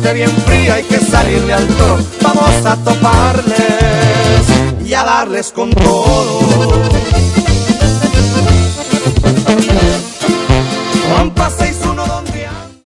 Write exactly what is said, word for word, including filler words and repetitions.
gente bien fría, hay que salirle al toro. Vamos a toparles y a darles con todo.